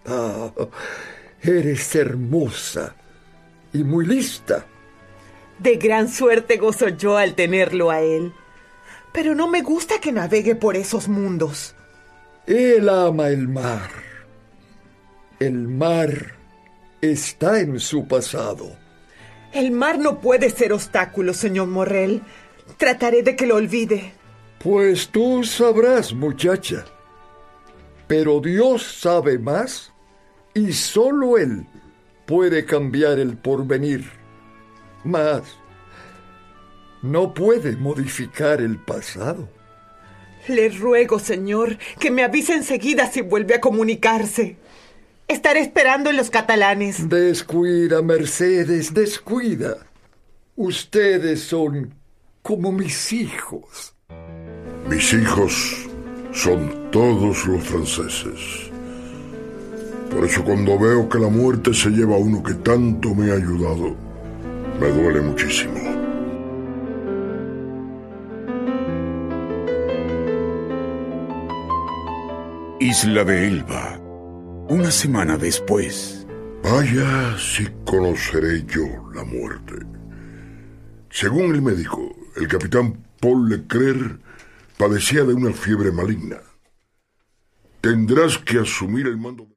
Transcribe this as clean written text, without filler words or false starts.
Ah, eres hermosa y muy lista. De gran suerte gozo yo al tenerlo a él. Pero no me gusta que navegue por esos mundos. Él ama el mar. El mar está en su pasado. El mar no puede ser obstáculo, señor Morrel. Trataré de que lo olvide. Pues tú sabrás, muchacha. Pero Dios sabe más y solo Él puede cambiar el porvenir. Mas no puede modificar el pasado. Le ruego, señor, que me avise enseguida si vuelve a comunicarse. Estaré esperando en los catalanes. Descuida, Mercedes, descuida. Ustedes son como mis hijos. Mis hijos son todos los franceses. Por eso cuando veo que la muerte se lleva a uno que tanto me ha ayudado, me duele muchísimo. Isla de Elba. Una semana después. Vaya si conoceré yo la muerte. Según el médico, el capitán Paul Leclerc padecía de una fiebre maligna. Tendrás que asumir el mando.